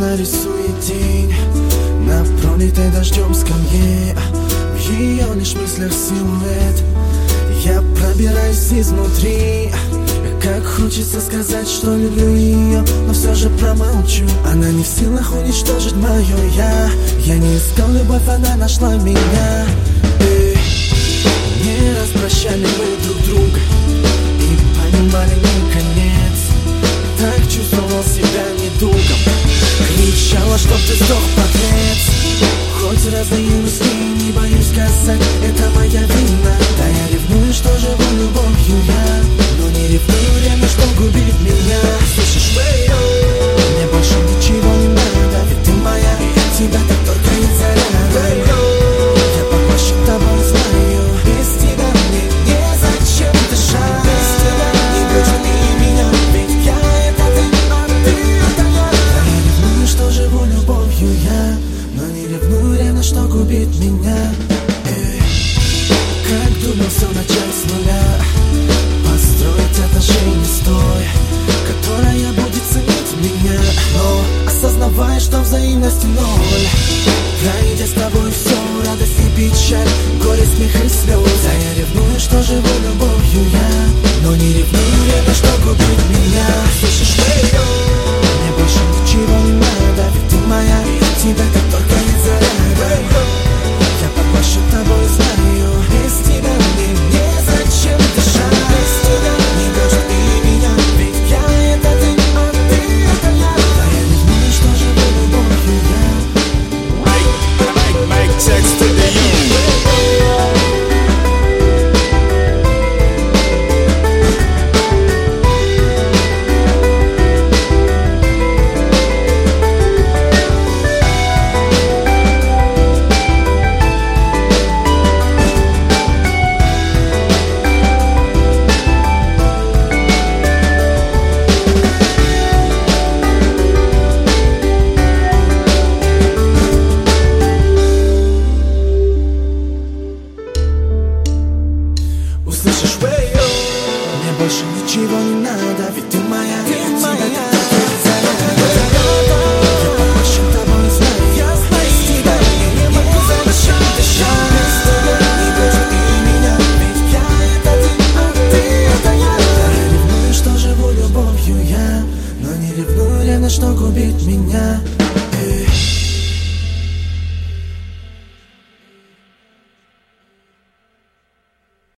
нарисует день на пролитой дождем скамье. В ее лишь мыслях силуэт. Я пробираюсь изнутри. Как хочется сказать, что люблю ее, но все же промолчу. Она не в силах уничтожить мое я. Я не искал любовь, она нашла меня. Не распрощали мы друг друга и понимали не конец. Так чувствовал себя недугом. Кричала, чтоб ты сдох, подлец. Хоть раздаю мысли, не боюсь сказать, это моя вина. Да я ревную, что живу любовью я, но не ревную время, что губит меня. Слышишь, мне больше ничего не надо, ведь ты моя, и я тебя так только не заряду. Я поглощен тобой, знаю, без тебя мне незачем дышать. Без тебя не грусти меня, ведь я это ты, а ты это я. Да я ревную, что живу любовью я, но не ревную время, что губит меня. Как думал все начать с нуля, построить отношения с той, которая будет ценить меня, но осознавая, что взаимности ноль. Пройдя с тобой все, радость и печаль, горе, смех и слезы. Да я ревную, что живу любовью.